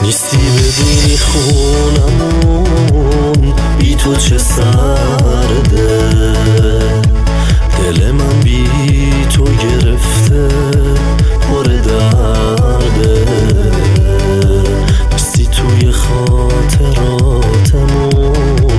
نیستی ببینی خونمون بی تو چه سرده، دل من بی تو گرفته پر درده. نیستی توی خاطراتمون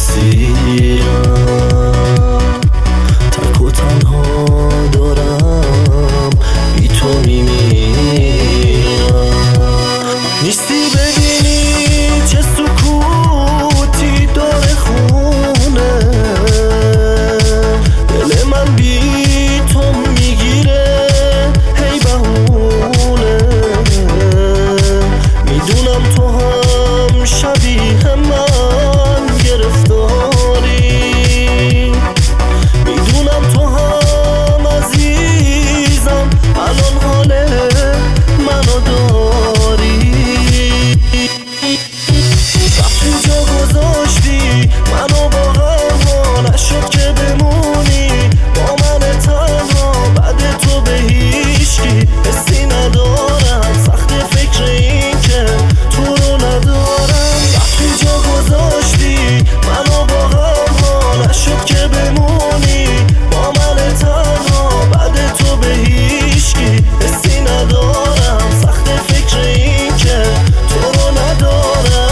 اسیرم، تک و تنها دارم بی تو میمیرم. نیستی ببینی چه سکوتی داره خونه، دل من بی تو میگیره هی بهونه. میدونم تو هم شبیه من گرفتاری، میدونم تو هم عزیزم الان حال منو داری. وقتی جا گذاشتی منو با هم نشد که بمونی با من تنها، بعد تو به هیچکی حسی ندارم، سخت فکر این که تو رو ندارم. وقتی جا گذاشتی منو با هم نشد که بمونی با من تنها، بعد تو به هیچکی حسی ندارم، سخت فکر این که تو رو ندارم.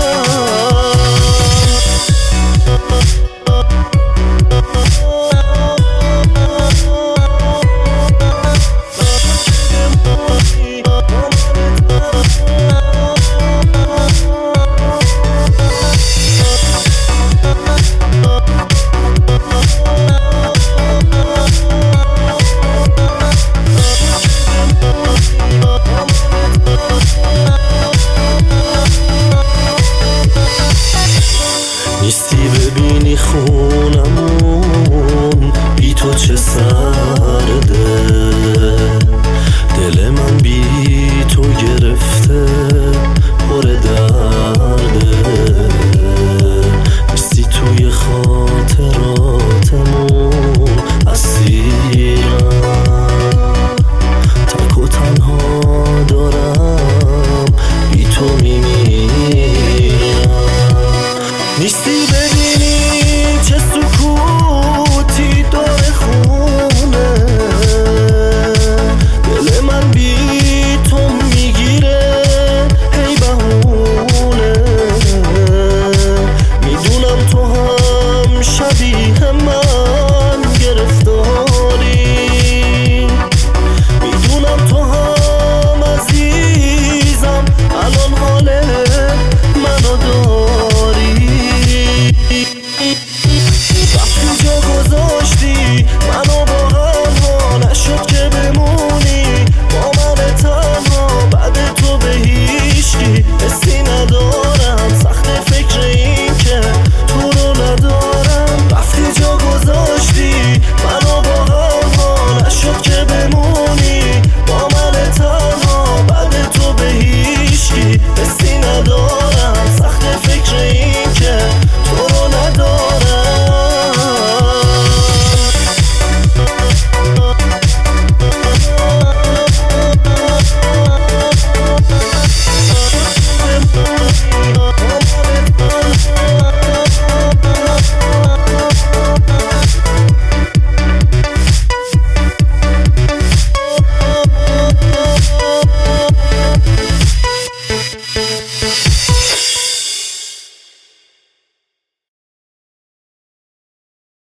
نیستی ببینی خونمون بی تو چه سرده، دل من بی تو گرفته پر درده. نیستی توی خاطراتمون اسیرم، تک و تنها دارم بی تو میمیرم. نیستی ببینی چه سکوتی داره خونه، دل من بی تو میگیره هی بهونه. میدونم تو هم شبیه من گرفتاری، میدونم تو هم عزیزم الان حال منو داری. وقتی جا گذاشتی منو با هم نشد که بمونی با من تنها، بعد تو به هیچکی حسی ندارم.